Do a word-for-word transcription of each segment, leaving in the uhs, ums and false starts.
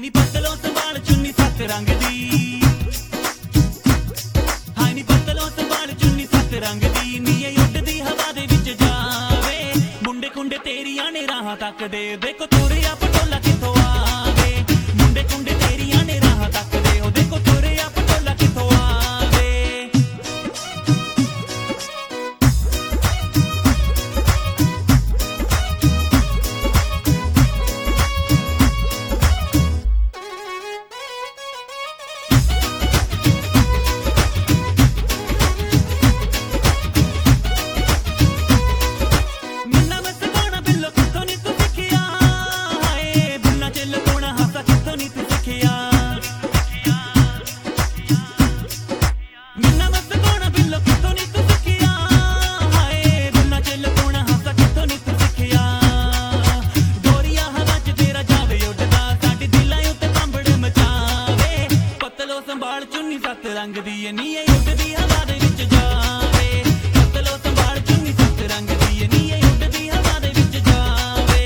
ਨੀ ਪਤਲੋਂ ਸੰਭਾਲ ਚੁੰਨੀ ਸੱਤ ਰੰਗ ਦੀ, ਹਾਏ ਨੀ ਪਤਲੋਂ ਸੰਭਾਲ ਚੁੰਨੀ ਸੱਤ ਰੰਗ ਦੀ। ਨੀ ਇਹ ਉੱਡਦੀ ਹਵਾ ਦੇ ਵਿੱਚ ਜਾਵੇ, ਮੁੰਡੇ ਕੁੰਡੇ ਤੇਰੀਆਂ ਨੇ ਰਾਹਾਂ ਤੱਕਦੇ, ਦੇਖੋ ਤੁਰਿਆ ਪਟੋਲਾ ਕਿੱਥੋਂ ਆਵੇ। ਮੁੰਡੇ ਕੁੰਡੇ ਤੇਰੀਆਂ ਨੇ ਰਾਹਾਂ ਤੱਕਦੇ, ਉਹ ਦੇਖੋ ਤੁਰਿਆ ਪਟੋਲਾ ਕਿੱਥੋਂ ਆਵੇ। ਸੰਭਾਲ ਚੁੰਨੀ ਸੱਤ ਰੰਗ ਦੀ, ਨੀ ਇਹ ਉੱਡਦੀ ਹਵਾ ਦੇ ਵਿੱਚ ਜਾਵੇ। ਪਤਲੋ ਸੰਭਾਲ ਚੁੰਨੀ ਸੱਤ ਰੰਗ ਦੀ, ਨੀ ਇਹ ਉੱਡਦੀ ਹਵਾ ਦੇ ਵਿੱਚ ਜਾਵੇ।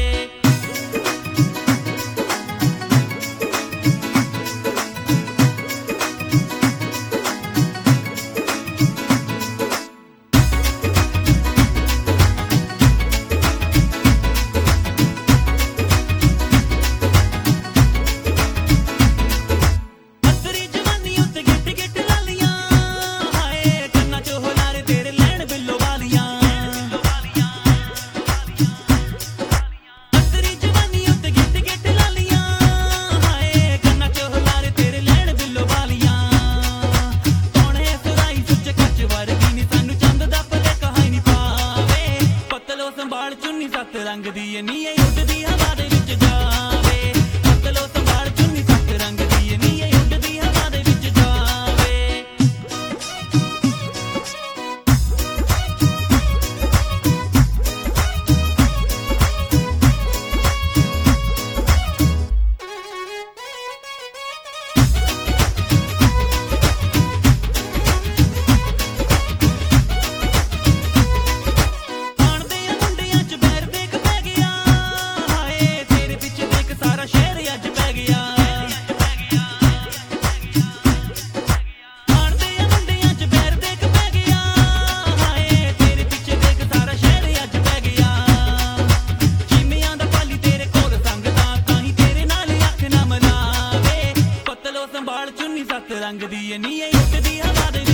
ਸੰਭਾਲ ਚੁੰਨੀ ਸੱਤ ਰੰਗ ਦੀ, ਨੀ ਇਹ ਉੱਡਦੀ ਹਵਾ ਦੇ ਵਿੱਚ ਜਾਵੇ। ਪਤਲੋ ਸੰਭਾਲ ਚੁੰਨੀ ਸੱਤ ਰੰਗ ਦੀ, ਨੀ ਇਹ ਉੱਡਦੀ ਹਵਾ ਦੇ ਵਿੱਚ ਜਾਵੇ। ਸੰਭਾਲ ਚੁੰਨੀ ਸੱਤ ਰੰਗ ਦੀ, ਨੀ ਇਹ ਉੱਡਦੀ ਹਵਾ ਦੇ